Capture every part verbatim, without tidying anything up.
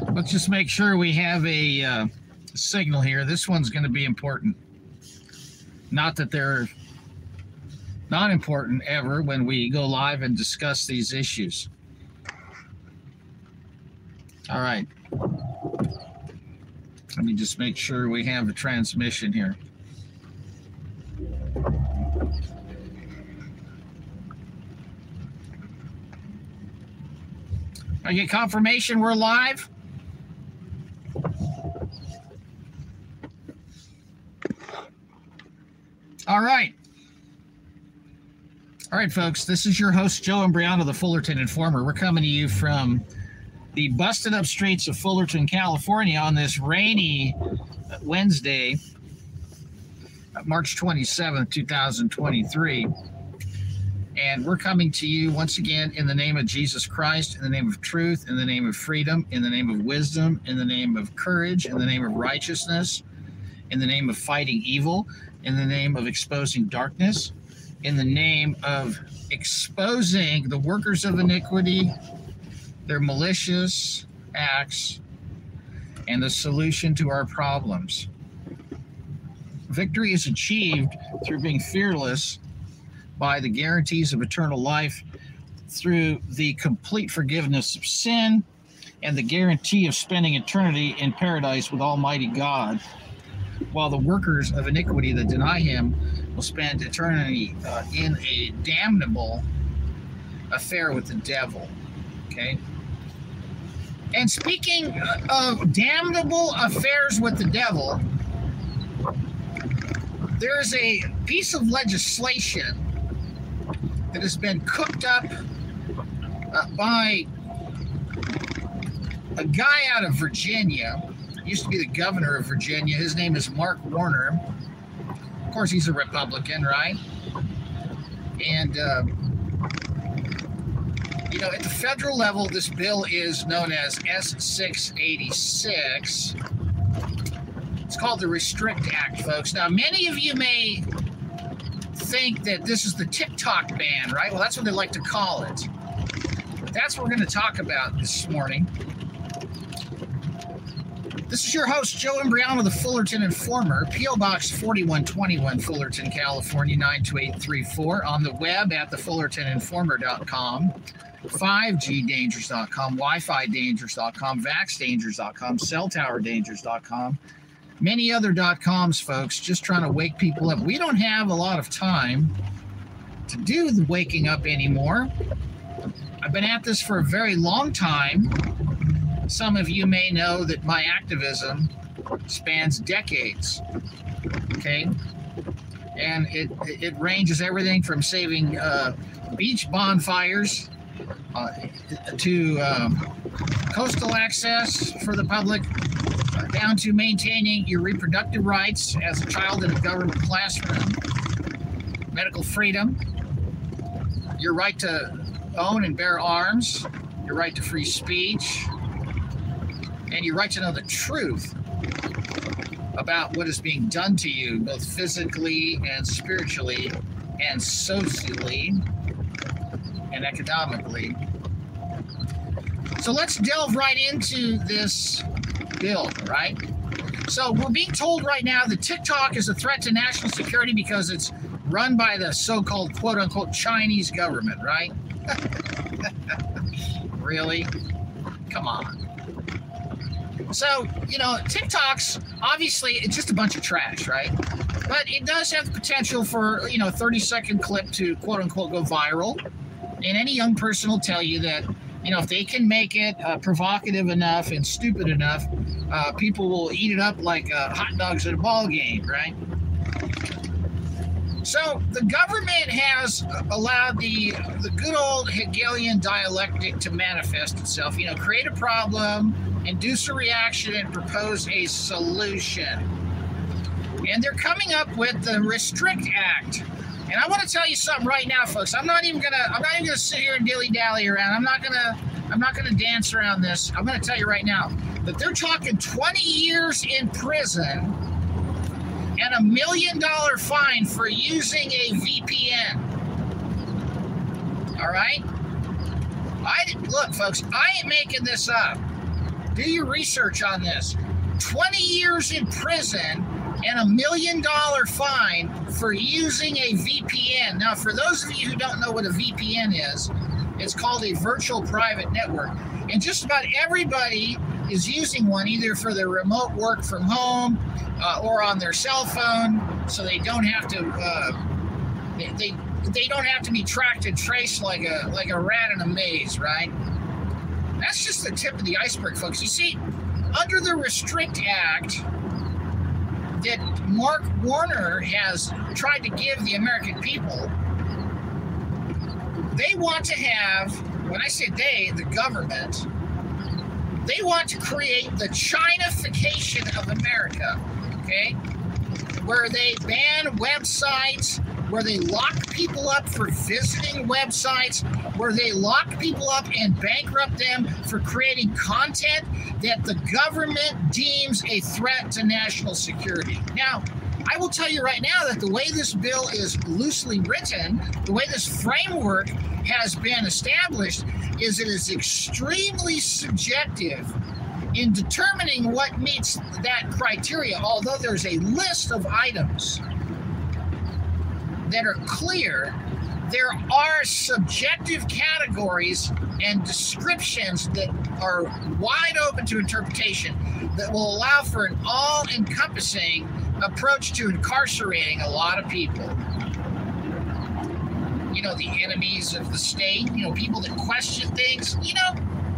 Let's just make sure we have a uh, signal here. This one's going to be important. Not that they're not important ever when we go live and discuss these issues. All right. Let me just make sure we have a transmission here. I get confirmation we're live. All right. All right, folks, this is your host, Joe Imbriano, the Fullerton Informer. We're coming to you from the busted up streets of Fullerton, California on this rainy Wednesday, March twenty-seventh, two thousand twenty-three. And we're coming to you once again in the name of Jesus Christ, in the name of truth, in the name of freedom, in the name of wisdom, in the name of courage, in the name of righteousness, in the name of fighting evil, in the name of exposing darkness, in the name of exposing the workers of iniquity, their malicious acts, and the solution to our problems. Victory is achieved through being fearless by the guarantees of eternal life, through the complete forgiveness of sin, and the guarantee of spending eternity in paradise with Almighty God, while the workers of iniquity that deny him will spend eternity uh, in a damnable affair with the devil. Okay? And speaking of damnable affairs with the devil, there is a piece of legislation that has been cooked up uh, by a guy out of Virginia. He used to be the governor of Virginia. His name is Mark Warner. Of course, he's a Republican, right? And, uh, you know, at the federal level, this bill is known as S six eighty-six. It's called the Restrict Act, folks. Now, many of you may think that this is the TikTok ban, right? Well, that's what they like to call it. But that's what we're going to talk about this morning. This is your host, Joe Imbriano, the Fullerton Informer, P O Box forty-one twenty-one, Fullerton, California, nine two eight three four, on the web at the fullerton informer dot com, five G dangers dot com, Wi Fi dangers dot com, vax dangers dot com, cell tower dangers dot com, many other dot coms, folks, just trying to wake people up. We don't have a lot of time to do the waking up anymore. I've been at this for a very long time. Some of you may know that my activism spans decades, okay? And it it ranges everything from saving uh, beach bonfires uh, to um, coastal access for the public, uh, down to maintaining your reproductive rights as a child in a government classroom, medical freedom, your right to own and bear arms, your right to free speech, and your right to know the truth about what is being done to you, both physically and spiritually and socially and economically. So let's delve right into this bill, right? So we're being told right now that TikTok is a threat to national security because it's run by the so-called quote-unquote Chinese government, right? Really? Come on. So, you know, TikTok's obviously, it's just a bunch of trash, right? But it does have the potential for, you know, a thirty second clip to quote unquote go viral. And any young person will tell you that, you know, if they can make it uh, provocative enough and stupid enough, uh, people will eat it up like uh, hot dogs at a ball game, right? So the government has allowed the the good old Hegelian dialectic to manifest itself. You know, create a problem, induce a reaction, and propose a solution. And they're coming up with the Restrict Act. And I want to tell you something right now, folks. I'm not even gonna I'm not even gonna sit here and dilly-dally around. I'm not gonna I'm not gonna dance around this. I'm gonna tell you right now that they're talking twenty years in prison and a million dollar fine for using a V P N. All right? I look, folks, I ain't making this up. Do your research on this. twenty years in prison and a million dollar fine for using a V P N. Now, for those of you who don't know what a V P N is, it's called a virtual private network. And just about everybody is using one either for their remote work from home uh, or on their cell phone, so they don't have to uh, they, they they don't have to be tracked and traced like a like a rat in a maze, right? That's just the tip of the iceberg, folks. You see, under the Restrict Act that Mark Warner has tried to give the American people, they want to have, when I say they, the government, they want to create the Chinification of America, okay? Where they ban websites, where they lock people up for visiting websites, where they lock people up and bankrupt them for creating content that the government deems a threat to national security. Now, I will tell you right now that the way this bill is loosely written, the way this framework has been established, is it is extremely subjective in determining what meets that criteria, although there's a list of items that are clear. There are subjective categories and descriptions that are wide open to interpretation that will allow for an all-encompassing approach to incarcerating a lot of people. You know, the enemies of the state, you know, people that question things, you know.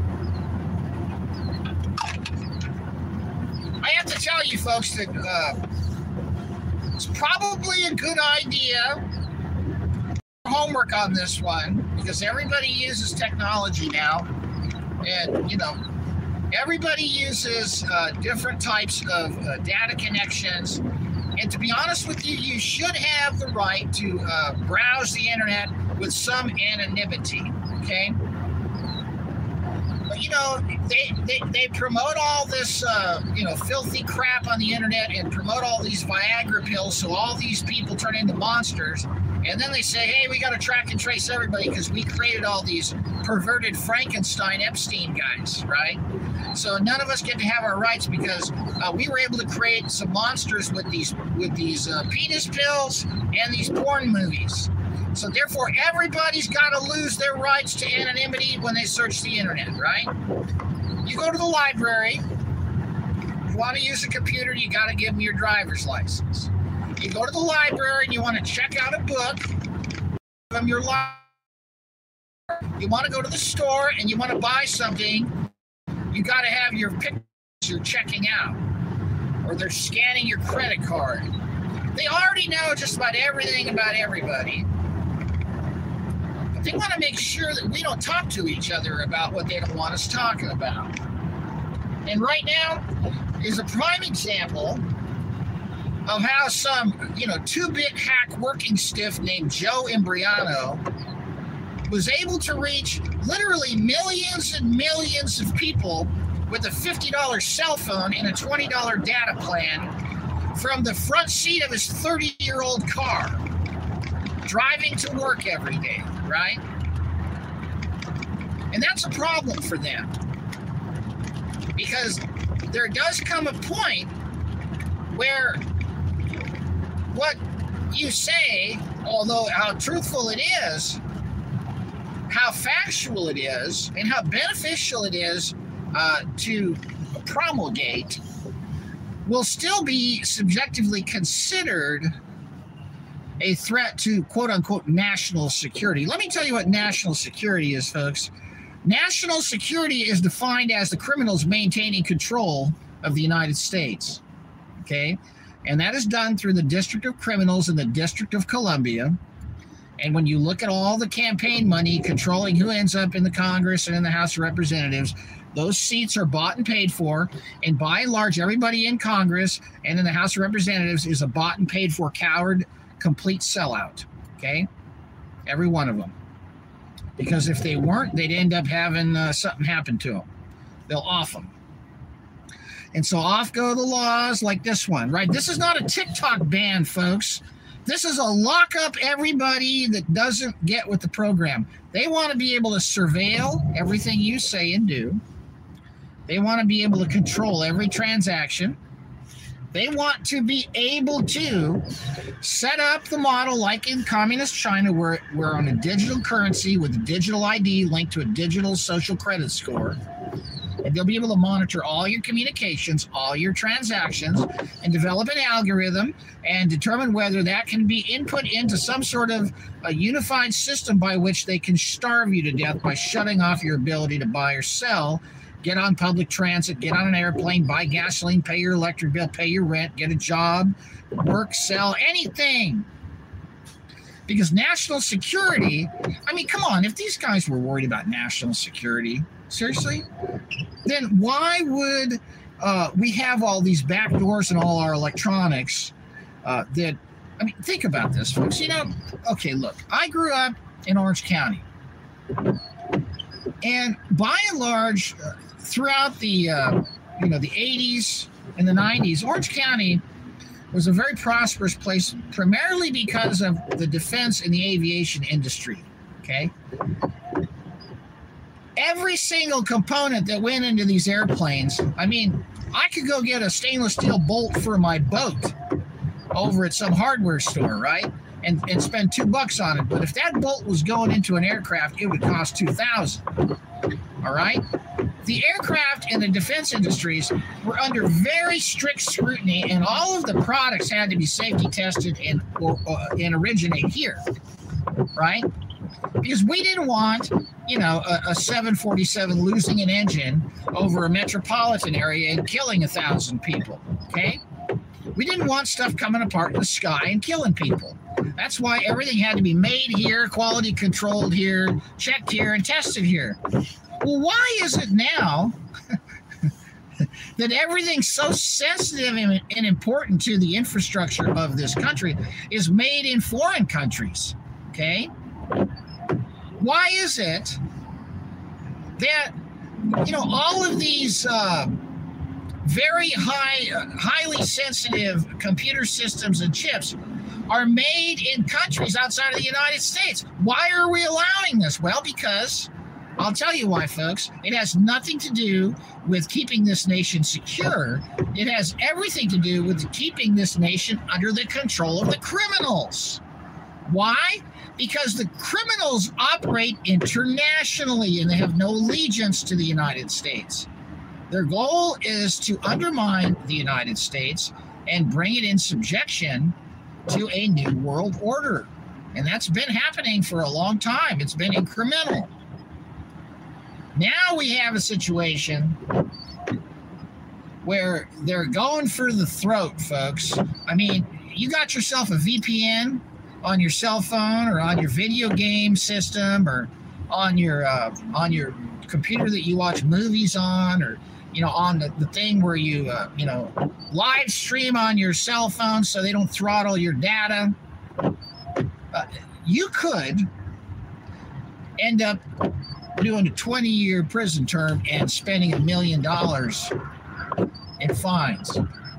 I have to tell you folks that uh, it's probably a good idea homework on this one, because everybody uses technology now, and you know, everybody uses uh, different types of uh, data connections, and to be honest with you, you should have the right to uh, browse the internet with some anonymity, okay? But you know, they, they, they promote all this, uh, you know, filthy crap on the internet and promote all these Viagra pills, so all these people turn into monsters. And then they say, hey, we got to track and trace everybody because we created all these perverted Frankenstein Epstein guys, right? So none of us get to have our rights because uh, we were able to create some monsters with these with these uh, penis pills and these porn movies. So therefore, everybody's got to lose their rights to anonymity when they search the internet, right? You go to the library. If you want to use a computer, you got to give them your driver's license. You go to the library and you want to check out a book from your library. You want to go to the store and you want to buy something, you got to have your picture you're checking out, or they're scanning your credit card. They already know just about everything about everybody, but they want to make sure that we don't talk to each other about what they don't want us talking about. And right now is a prime example of how some, you know, two-bit hack working stiff named Joe Imbriano was able to reach literally millions and millions of people with a fifty dollar cell phone and a twenty dollar data plan from the front seat of his thirty-year-old car, driving to work every day, right? And that's a problem for them, because there does come a point where what you say, although how truthful it is, how factual it is, and how beneficial it is uh, to promulgate, will still be subjectively considered a threat to quote-unquote national security. Let me tell you what national security is, folks. National security is defined as the criminals maintaining control of the United States, okay? And that is done through the District of Criminals in the District of Columbia. And when you look at all the campaign money controlling who ends up in the Congress and in the House of Representatives, those seats are bought and paid for. And by and large, everybody in Congress and in the House of Representatives is a bought and paid for coward, complete sellout. Okay? Every one of them. Because if they weren't, they'd end up having uh, something happen to them. They'll off them. And so off go the laws like this one, right? This is not a TikTok ban, folks. This is a lock up everybody that doesn't get with the program. They want to be able to surveil everything you say and do. They want to be able to control every transaction. They want to be able to set up the model like in communist China, where we're on a digital currency with a digital I D linked to a digital social credit score. And they'll be able to monitor all your communications, all your transactions, and develop an algorithm and determine whether that can be input into some sort of a unified system by which they can starve you to death by shutting off your ability to buy or sell, get on public transit, get on an airplane, buy gasoline, pay your electric bill, pay your rent, get a job, work, sell, anything. Because national security, I mean, come on, if these guys were worried about national security, seriously, then why would uh, we have all these back doors and all our electronics uh, that, I mean, think about this, folks. You know, okay, look, I grew up in Orange County. And by and large, uh, throughout the, uh, you know, the eighties and the nineties, Orange County was a very prosperous place, primarily because of the defense and the aviation industry, okay? Every single component that went into these airplanes, I mean, I could go get a stainless steel bolt for my boat over at some hardware store, right? And, and spend two bucks on it. But if that bolt was going into an aircraft, it would cost two thousand. All right? The aircraft and the defense industries were under very strict scrutiny, and all of the products had to be safety tested and, or, uh, and originate here, right? Because we didn't want, you know, a, a seven forty-seven losing an engine over a metropolitan area and killing a thousand people, okay? We didn't want stuff coming apart in the sky and killing people. That's why everything had to be made here, quality controlled here, checked here, and tested here. Well, why is it now that everything so sensitive and, and important to the infrastructure of this country is made in foreign countries, okay? Why is it that, you know, all of these uh, very high, uh, highly sensitive computer systems and chips are made in countries outside of the United States? Why are we allowing this? Well, because I'll tell you why, folks. It has nothing to do with keeping this nation secure. It has everything to do with keeping this nation under the control of the criminals. Why? Because the criminals operate internationally and they have no allegiance to the United States. Their goal is to undermine the United States and bring it in subjection to a new world order. And that's been happening for a long time. It's been incremental. Now we have a situation where they're going for the throat, folks. I mean, you got yourself a V P N on your cell phone or on your video game system or on your uh, on your computer that you watch movies on, or you know, on the, the thing where you uh, you know live stream on your cell phone so they don't throttle your data. Uh, you could end up doing a twenty-year prison term and spending a million dollars in fines.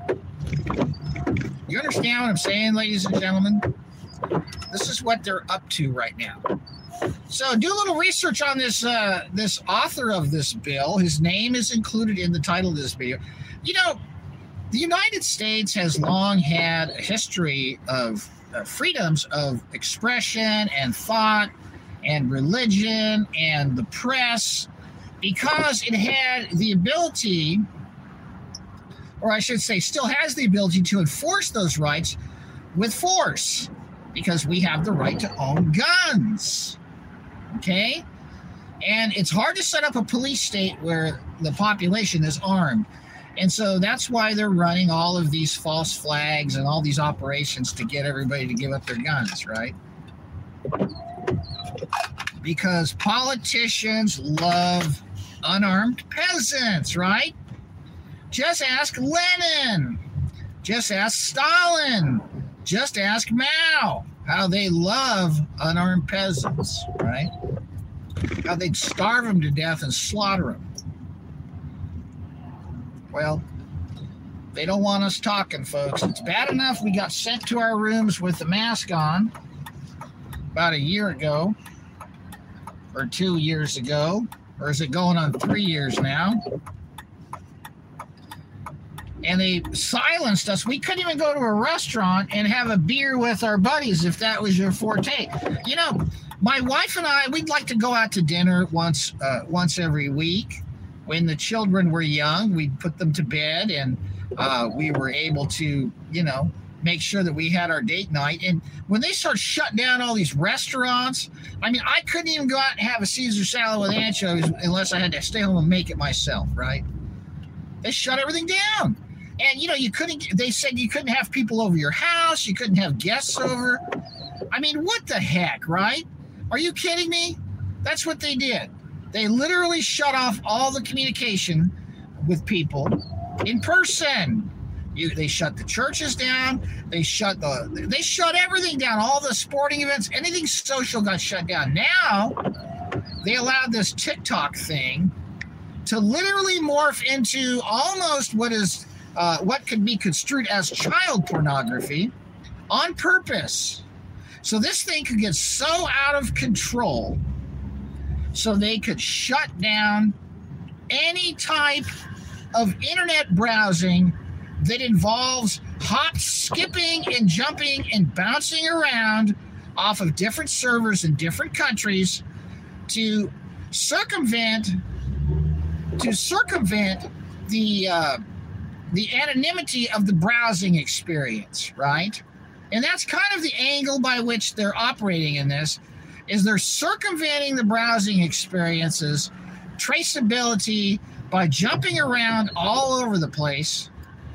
You understand what I'm saying, ladies and gentlemen? This is what they're up to right now. So do a little research on this uh, this author of this bill. His name is included in the title of this video. You know, the United States has long had a history of uh, freedoms of expression and thought and religion and the press, because it had the ability, or I should say still has the ability, to enforce those rights with force, because we have the right to own guns, okay? And it's hard to set up a police state where the population is armed. And so that's why they're running all of these false flags and all these operations to get everybody to give up their guns, right? Because politicians love unarmed peasants, right? Just ask Lenin. Just ask Stalin. Just ask Mao how they love unarmed peasants, right? How they'd starve them to death and slaughter them. Well, they don't want us talking, folks. It's bad enough we got sent to our rooms with the mask on about a year ago, or two years ago, or is it going on three years now? and they silenced us. We couldn't even go to a restaurant and have a beer with our buddies if that was your forte. You know, my wife and I, we'd like to go out to dinner once uh, once every week. When the children were young, we'd put them to bed, and uh, we were able to, you know, make sure that we had our date night. And when they start shutting down all these restaurants, I mean, I couldn't even go out and have a Caesar salad with anchovies unless I had to stay home and make it myself, right? They shut everything down. And, you know, you couldn't, they said you couldn't have people over your house. You couldn't have guests over. I mean, what the heck, right? Are you kidding me? That's what they did. They literally shut off all the communication with people in person. You, they shut the churches down. They shut the, they shut everything down. All the sporting events, anything social got shut down. Now they allowed this TikTok thing to literally morph into almost what is uh, what could be construed as child pornography on purpose. So this thing could get so out of control, so they could shut down any type of internet browsing that involves hop, skipping, and jumping and bouncing around off of different servers in different countries to circumvent to circumvent the uh, the anonymity of the browsing experience, right? And that's kind of the angle by which they're operating in this, is they're circumventing the browsing experiences, traceability, by jumping around all over the place,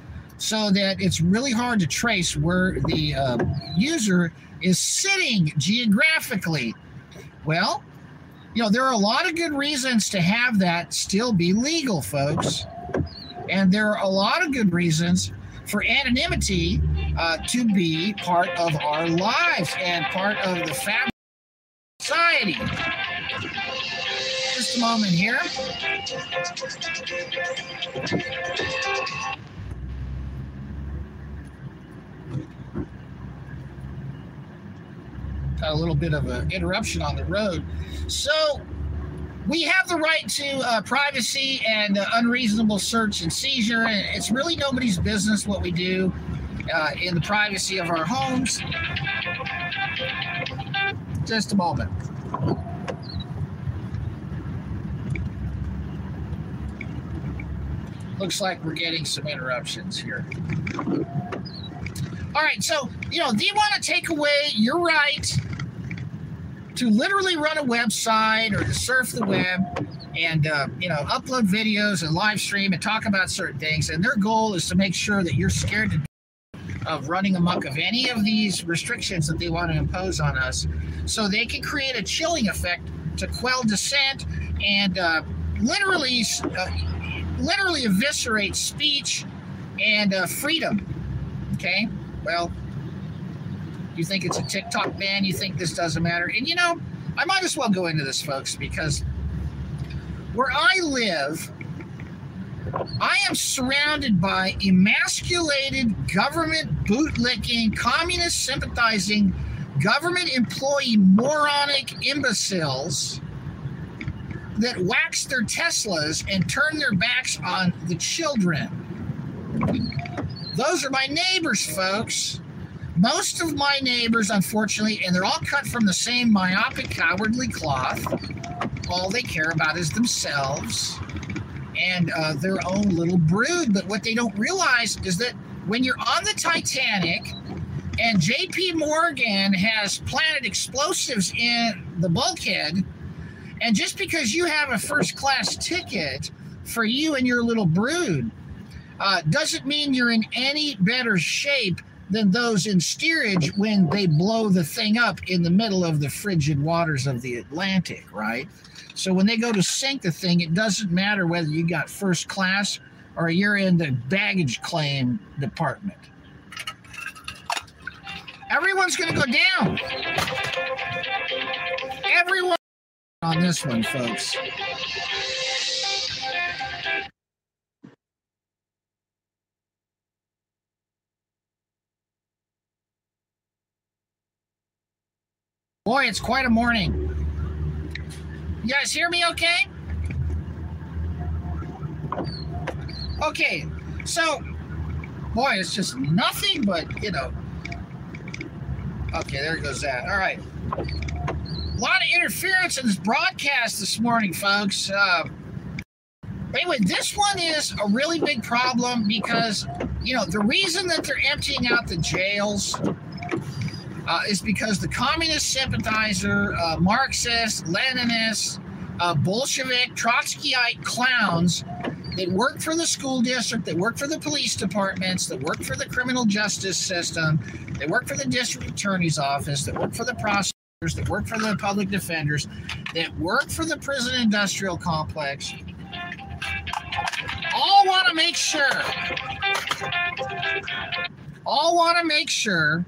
so that it's really hard to trace where the uh, user is sitting geographically. Well, you know, there are a lot of good reasons to have that still be legal, folks. And there are a lot of good reasons for anonymity uh, to be part of our lives and part of the fabric of society. Just a moment here. Got a little bit of an interruption on the road. So we have the right to uh, privacy and uh, unreasonable search and seizure, and it's really nobody's business what we do uh, in the privacy of our homes. Just a moment. Looks like we're getting some interruptions here. All right, so, you know, do you want to take away your right to literally run a website or to surf the web and, uh, you know, upload videos and live stream and talk about certain things? And their goal is to make sure that you're scared to death of running amok of any of these restrictions that they want to impose on us, so they can create a chilling effect to quell dissent and uh, literally, uh, literally eviscerate speech and uh, freedom. Okay? Well, you think it's a TikTok ban, you think this doesn't matter. And, you know, I might as well go into this, folks, because where I live, I am surrounded by emasculated, government bootlicking, communist sympathizing, government employee moronic imbeciles that wax their Teslas and turn their backs on the children. Those are my neighbors, folks. Most of my neighbors, unfortunately, and they're all cut from the same myopic, cowardly cloth. All they care about is themselves and uh, their own little brood. But what they don't realize is that when you're on the Titanic and J P Morgan has planted explosives in the bulkhead, and just because you have a first-class ticket for you and your little brood, Uh, doesn't mean you're in any better shape than those in steerage when they blow the thing up in the middle of the frigid waters of the Atlantic, right? So when they go to sink the thing, it doesn't matter whether you got first class or you're in the baggage claim department. Everyone's going to go down. Everyone on this one, folks. Boy, it's quite a morning. You guys hear me okay? Okay, so Boy, it's just nothing but, you know. Okay, there goes that. All right. A lot of interference in this broadcast this morning, folks. Uh, anyway, this one is a really big problem because, you know, the reason that they're emptying out the jails uh, is because the communist sympathizer, uh, Marxist, Leninist, uh, Bolshevik, Trotskyite clowns that work for the school district, that work for the police departments, that work for the criminal justice system, that work for the district attorney's office, that work for the prosecutors, that work for the public defenders, that work for the prison industrial complex, all want to make sure, all want to make sure,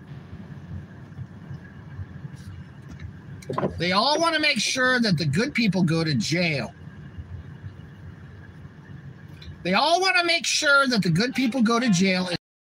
they all want to make sure that the good people go to jail. They all want to make sure that the good people go to jail.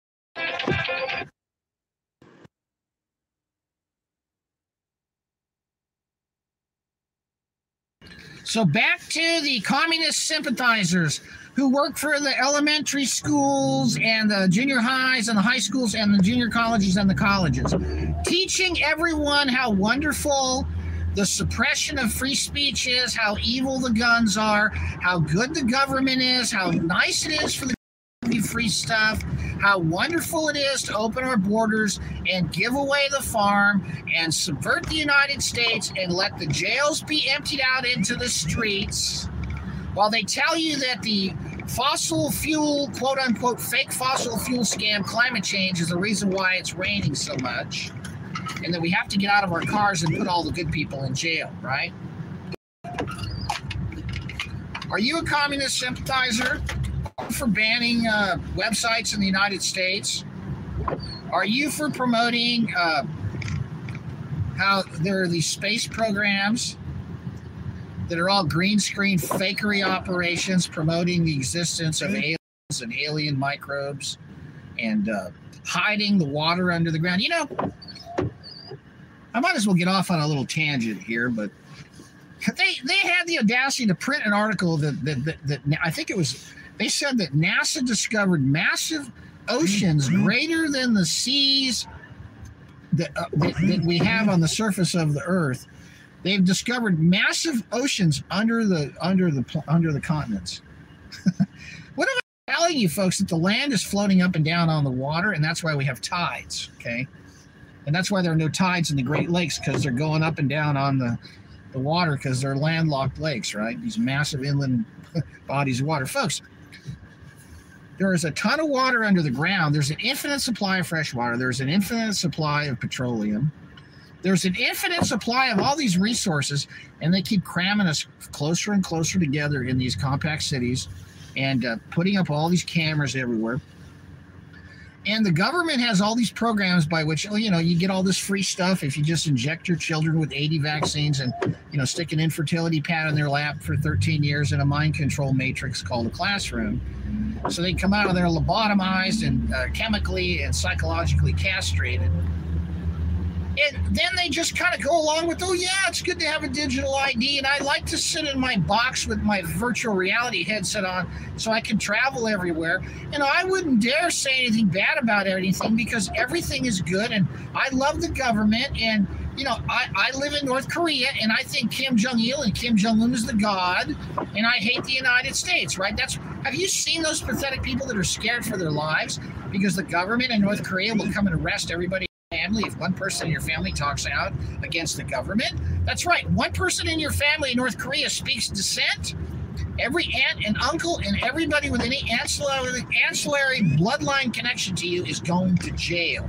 So back to the communist sympathizers who work for the elementary schools and the junior highs and the high schools and the junior colleges and the colleges, teaching everyone how wonderful the suppression of free speech is, how evil the guns are, how good the government is, how nice it is for the free stuff, how wonderful it is to open our borders and give away the farm and subvert the United States and let the jails be emptied out into the streets, while they tell you that the fossil fuel, quote unquote, fake fossil fuel scam, climate change, is the reason why it's raining so much, and that we have to get out of our cars and put all the good people in jail, right? Are you a communist sympathizer for banning uh, websites in the United States? Are you for promoting uh, how there are these space programs that are all green screen fakery operations promoting the existence of aliens and alien microbes and uh, hiding the water under the ground? You know, I might as well get off on a little tangent here, but they they had the audacity to print an article that that, that, that I think it was, they said that NASA discovered massive oceans greater than the seas that, uh, that, that we have on the surface of the Earth. They've discovered massive oceans under the under the under the continents. What am I telling you, folks? That the land is floating up and down on the water, and that's why we have tides. Okay, and that's why there are no tides in the Great Lakes, because they're going up and down on the the water, because they're landlocked lakes, right? These massive inland bodies of water, folks. There is a ton of water under the ground. There's an infinite supply of fresh water. There's an infinite supply of petroleum. There's an infinite supply of all these resources, and they keep cramming us closer and closer together in these compact cities and uh, putting up all these cameras everywhere. And the government has all these programs by which, you know, you get all this free stuff if you just inject your children with eighty vaccines and, you know, stick an infertility pad in their lap for thirteen years in a mind control matrix called a classroom. So they come out of there lobotomized and uh, chemically and psychologically castrated. And then they just kind of go along with, oh, yeah, it's good to have a digital I D. And I like to sit in my box with my virtual reality headset on so I can travel everywhere. And I wouldn't dare say anything bad about anything, because everything is good. And I love the government. And, you know, I, I live in North Korea, and I think Kim Jong-il and Kim Jong-un is the god. And I hate the United States, right? That's, have you seen those pathetic people that are scared for their lives because the government in North Korea will come and arrest everybody? Family, if one person in your family talks out against the government? That's right. One person in your family in North Korea speaks dissent. Every aunt and uncle and everybody with any ancillary, ancillary bloodline connection to you is going to jail.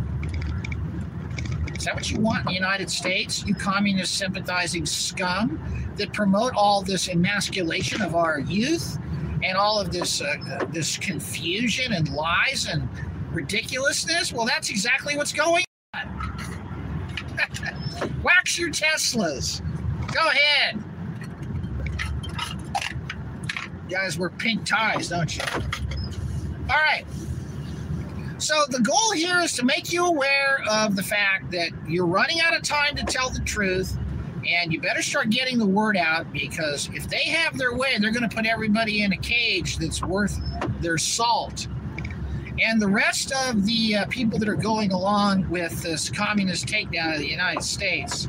Is that what you want in the United States, you communist sympathizing scum that promote all this emasculation of our youth and all of this uh, this confusion and lies and ridiculousness? Well, that's exactly what's going on. Wax your Teslas. Go ahead. You guys wear pink ties, don't you? All right. So the goal here is to make you aware of the fact that you're running out of time to tell the truth, and you better start getting the word out, because if they have their way, they're going to put everybody in a cage that's worth their salt. And the rest of the uh, people that are going along with this communist takedown of the United States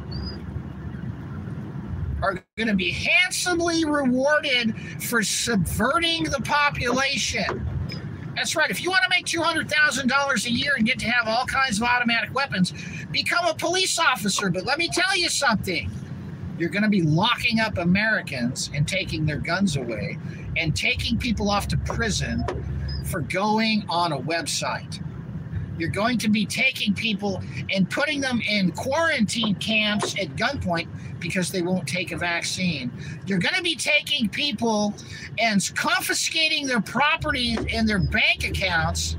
are going to be handsomely rewarded for subverting the population. That's right. If you want to make two hundred thousand dollars a year and get to have all kinds of automatic weapons, become a police officer. But let me tell you something. You're going to be locking up Americans and taking their guns away and taking people off to prison for going on a website. You're going to be taking people and putting them in quarantine camps at gunpoint because they won't take a vaccine. You're going to be taking people and confiscating their property and their bank accounts.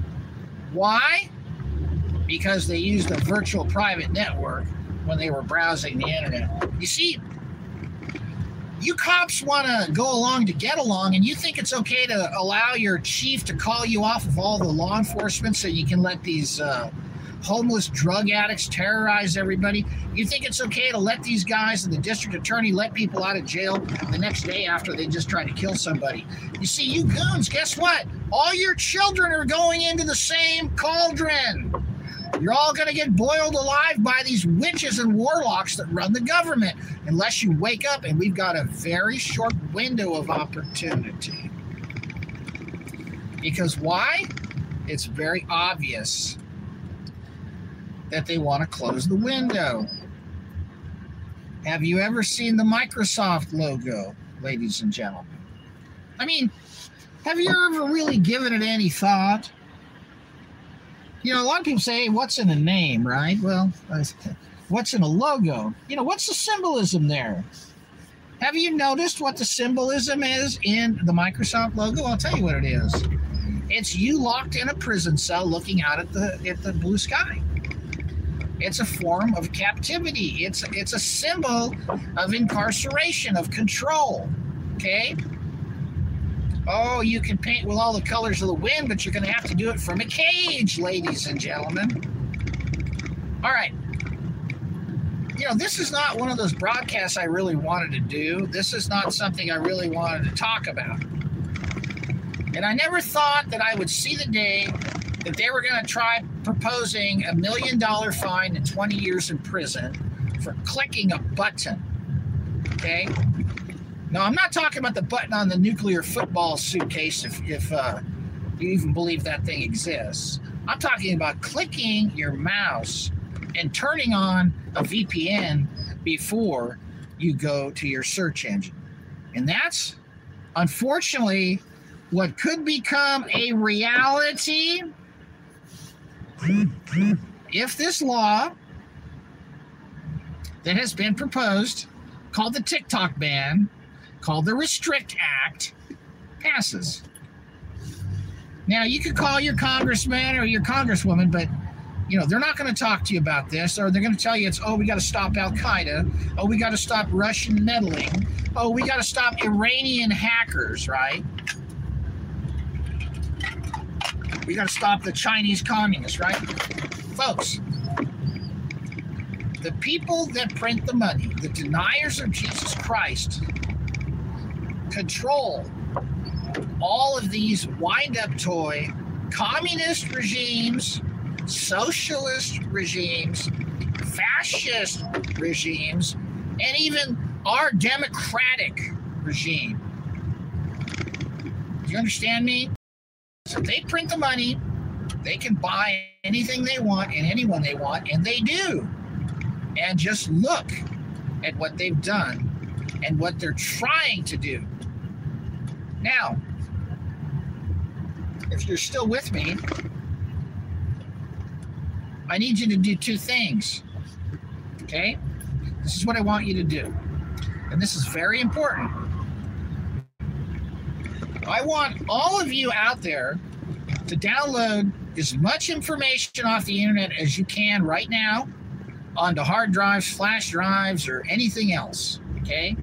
Why? Because they used a virtual private network when they were browsing the internet. You see, you cops want to go along to get along, and you think it's okay to allow your chief to call you off of all the law enforcement so you can let these uh, homeless drug addicts terrorize everybody. You think it's okay to let these guys and the district attorney let people out of jail the next day after they just tried to kill somebody. You see, you goons, guess what? All your children are going into the same cauldron. You're all going to get boiled alive by these witches and warlocks that run the government unless you wake up, and we've got a very short window of opportunity. Because why? It's very obvious that they want to close the window. Have you ever seen the Microsoft logo, ladies and gentlemen? I mean, have you ever really given it any thought? You know, a lot of people say, hey, what's in a name, right? Well, what's in a logo? You know, what's the symbolism there? Have you noticed what the symbolism is in the Microsoft logo? I'll tell you what it is. It's you locked in a prison cell looking out at the at the blue sky. It's a form of captivity. It's, it's a symbol of incarceration, of control, okay? Oh, you can paint with all the colors of the wind, but you're going to have to do it from a cage, ladies and gentlemen. All right. You know, this is not one of those broadcasts I really wanted to do. This is not something I really wanted to talk about. And I never thought that I would see the day that they were going to try proposing a million dollar fine and twenty years in prison for clicking a button. Okay? No, I'm not talking about the button on the nuclear football suitcase, if, if uh, you even believe that thing exists. I'm talking about clicking your mouse and turning on a V P N before you go to your search engine. And that's, unfortunately, what could become a reality if this law that has been proposed, called the TikTok ban, called the Restrict Act, passes. Now, you could call your congressman or your congresswoman, but, you know, they're not going to talk to you about this, or they're going to tell you it's, oh, we got to stop Al-Qaeda. Oh, we got to stop Russian meddling. Oh, we got to stop Iranian hackers, right? We got to stop the Chinese communists, right? Folks, the people that print the money, the deniers of Jesus Christ, control all of these wind-up toy communist regimes, socialist regimes, fascist regimes, and even our democratic regime. Do you understand me? So they print the money, they can buy anything they want and anyone they want, and they do. And just look at what they've done and what they're trying to do. Now, if you're still with me, I need you to do two things, okay? This is what I want you to do, and this is very important. I want all of you out there to download as much information off the internet as you can right now onto hard drives, flash drives, or anything else, okay?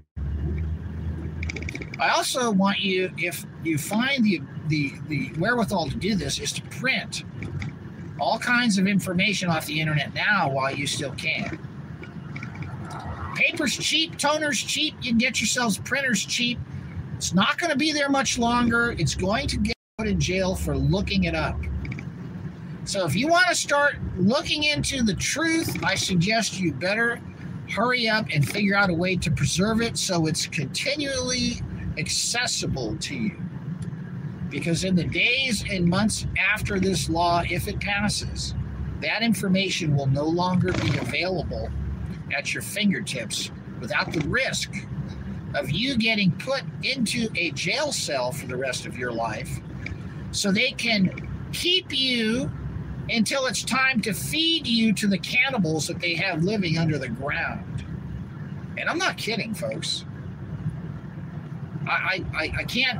I also want you, if you find the, the, the wherewithal to do this, is to print all kinds of information off the internet now while you still can. Paper's cheap, toner's cheap, you can get yourselves printers cheap. It's not going to be there much longer. It's going to get put in jail for looking it up. So if you want to start looking into the truth, I suggest you better hurry up and figure out a way to preserve it so it's continually accessible to you. Because in the days and months after this law, if it passes, that information will no longer be available at your fingertips without the risk of you getting put into a jail cell for the rest of your life so they can keep you until it's time to feed you to the cannibals that they have living under the ground. And I'm not kidding, folks. I I, I can't.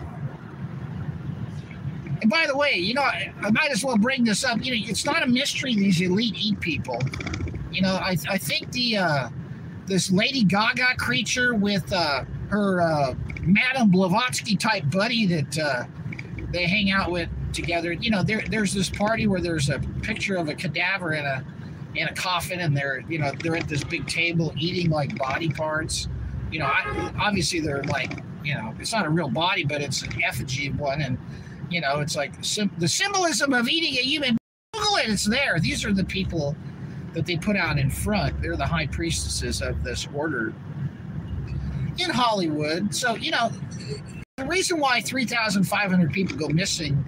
And by the way, you know, I, I might as well bring this up. You know, it's not a mystery these elite eat people. You know, I I think the uh, this Lady Gaga creature with uh, her uh, Madame Blavatsky type buddy that uh, they hang out with together. You know, there there's this party where there's a picture of a cadaver in a in a coffin, and they're you know they're at this big table eating like body parts. You know, I, obviously they're like you know it's not a real body, but it's an effigy of one, and you know it's like sim- the symbolism of eating a human. Google it; it's there. These are the people that they put out in front. They're the high priestesses of this order in Hollywood. So you know, the reason why three thousand five hundred people go missing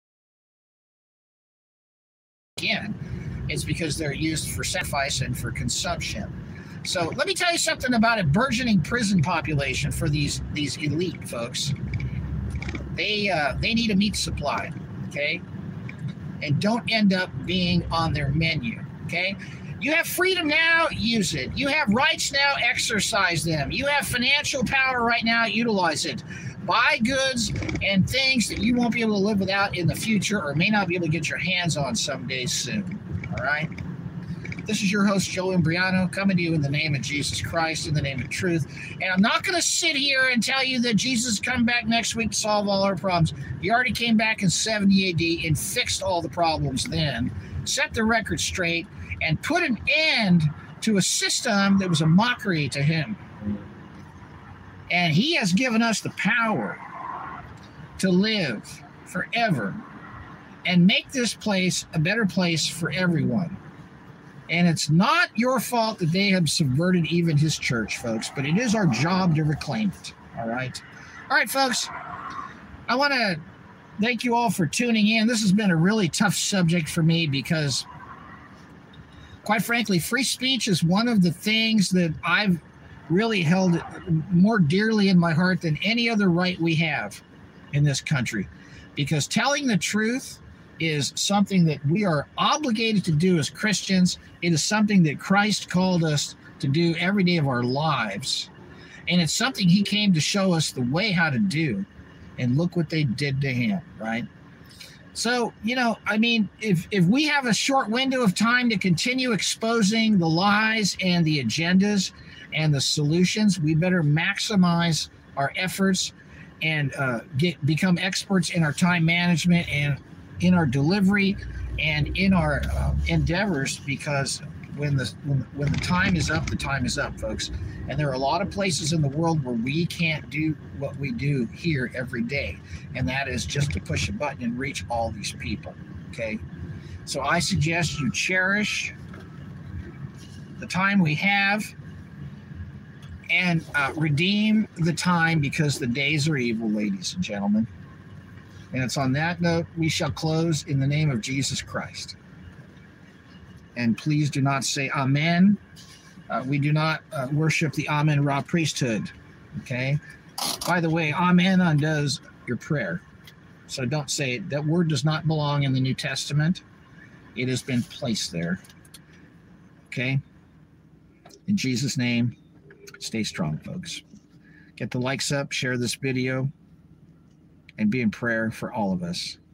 again is because they're used for sacrifice and for consumption. So let me tell you something about a burgeoning prison population for these these elite folks. They uh, they need a meat supply, okay, and don't end up being on their menu, okay. You have freedom now, use it. You have rights now, exercise them. You have financial power right now, utilize it. Buy goods and things that you won't be able to live without in the future or may not be able to get your hands on someday soon. All right? This is your host, Joe Imbriano, coming to you in the name of Jesus Christ, in the name of truth. And I'm not going to sit here and tell you that Jesus is coming back next week to solve all our problems. He already came back in seventy A D and fixed all the problems then, set the record straight, and put an end to a system that was a mockery to him. And he has given us the power to live forever and make this place a better place for everyone. And it's not your fault that they have subverted even his church, folks, but it is our job to reclaim it. All right. All right, folks. I want to thank you all for tuning in. This has been a really tough subject for me because, quite frankly, free speech is one of the things that I've really held more dearly in my heart than any other right we have in this country. Because telling the truth is something that we are obligated to do as Christians. It is something that Christ called us to do every day of our lives. And it's something he came to show us the way how to do. And look what they did to him, right? So, you know, I mean, if, if we have a short window of time to continue exposing the lies and the agendas and the solutions, we better maximize our efforts and uh, get become experts in our time management and in our delivery and in our uh, endeavors, because when the when, when the time is up, the time is up, folks. And there are a lot of places in the world where we can't do what we do here every day, and that is just to push a button and reach all these people, okay? So I suggest you cherish the time we have and uh, redeem the time, because the days are evil, ladies and gentlemen. And it's on that note we shall close in the name of Jesus Christ. And please do not say amen. Uh, we do not uh, worship the Amen Ra priesthood. Okay? By the way, amen undoes your prayer. So don't say it. That word does not belong in the New Testament. It has been placed there. Okay? In Jesus' name, stay strong, folks. Get the likes up, share this video, and be in prayer for all of us.